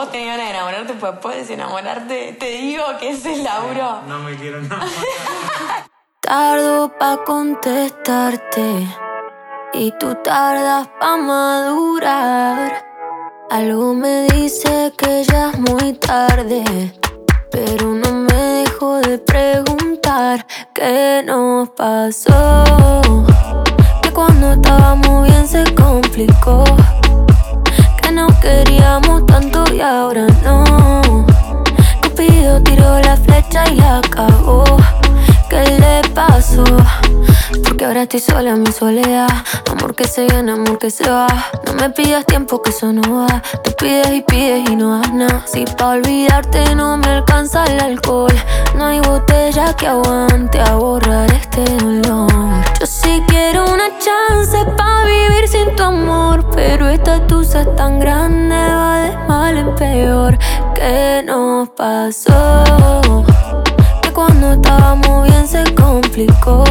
vos tenés ganas de enamorarte, pues puedes enamorarte. Te digo que ese es Lauro. No me quiero enamorar. Tardo pa' contestarte y tú tardas pa' madurar. Algo me dice que ya es muy tarde, pero no me dejo de preguntar qué nos pasó. Que cuando estábamos bien se complicó, que nos queríamos tanto y ahora no. Cupido tiró la flecha y la cagó. ¿Qué le pasó? Porque ahora estoy sola en mi soledad. Amor que se viene, amor que se va. No me pidas tiempo que eso no va. Tú pides y no das nada. Si pa' olvidarte no me alcanza el alcohol, no hay botella que aguante a borrar este dolor. Yo sí quiero una chance pa' vivir sin tu amor, pero esta tusa es tan grande, va de mal en peor. ¿Qué nos pasó? Cuando estábamos bien se complicó,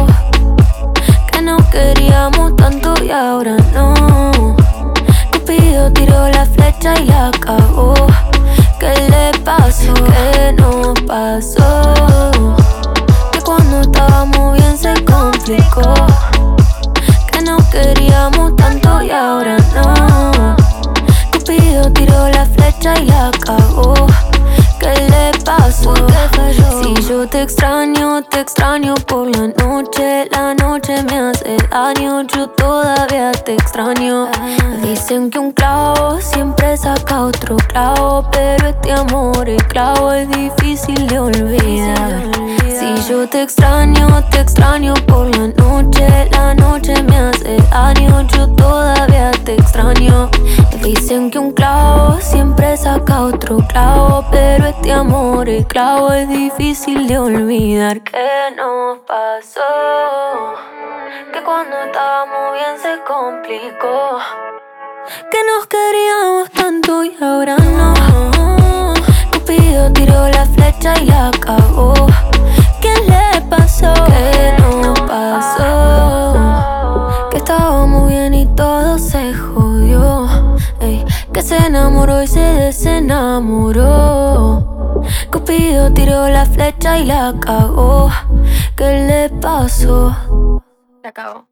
que nos queríamos tanto y ahora no. Cupido tiró la flecha y la cagó. ¿Qué le pasó? ¿Qué nos pasó? Que cuando estábamos bien se complicó, que nos queríamos tanto y ahora no. Cupido tiró la flecha y la cagó. ¿Qué le pasó? Si yo te extraño por la noche me hace daño, yo todavía te extraño. Dicen que un clavo siempre saca otro clavo, pero este amor, el clavo es difícil de olvidar. Si yo te extraño por la noche me hace daño, yo todavía te extraño. Dicen que un clavo siempre saca otro clavo, pero este amor, el clavo es difícil de olvidar. ¿Qué nos pasó? Que cuando estábamos bien se complicó, que nos queríamos tanto y ahora no. Cupido tiró la flecha y la cagó. ¿Qué le pasó? ¿Qué nos pasó? Que estábamos bien y todo se jodió. Ey, que se enamoró y se desenamoró. Cupido tiró la flecha y la cagó. ¿Qué le pasó? Se acabó.